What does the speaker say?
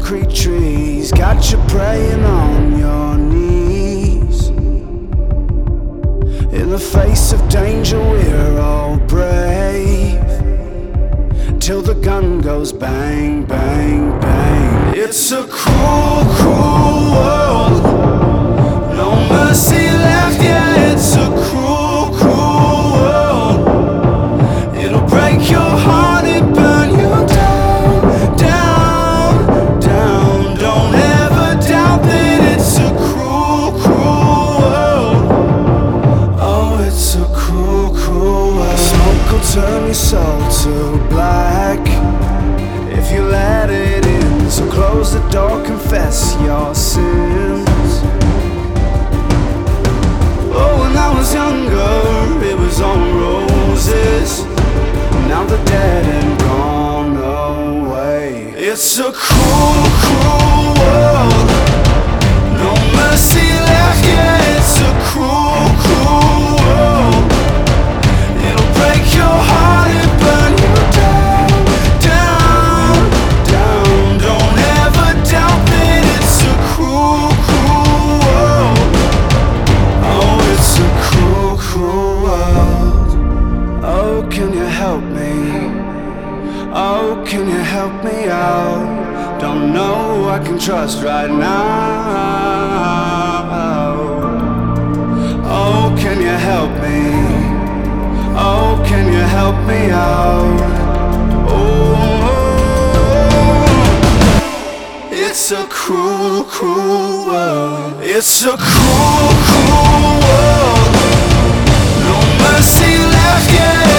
concrete trees got you praying on your knees. In the face of danger we're all brave, till the gun goes bang, bang, bang. It's a cruel, cruel world, no mercy left, yeah. It's a cruel, cruel world. It'll break your heart and burn you down, down, down. Don't ever doubt that it's a cruel, cruel world. Oh, it's a cruel, cruel world. Smoke will turn your soul to black if you let it in. So close the door, confess your sins. Oh, when I was younger, it was on roses. Now they're dead and gone away. It's a cruel, cruel world, no mercy left, yeah. It's a cruel, cruel world. It'll break your heart and burn you down, down, down. Don't ever doubt that it's a cruel, cruel world. Oh, it's a cruel, cruel world. Oh, can you help me? Oh, can you help me out? Don't know who I can trust right now. Oh, can you help me? Oh, can you help me out? Oh, it's a cruel, cruel world. It's a cruel, cruel world. No mercy left, yeah.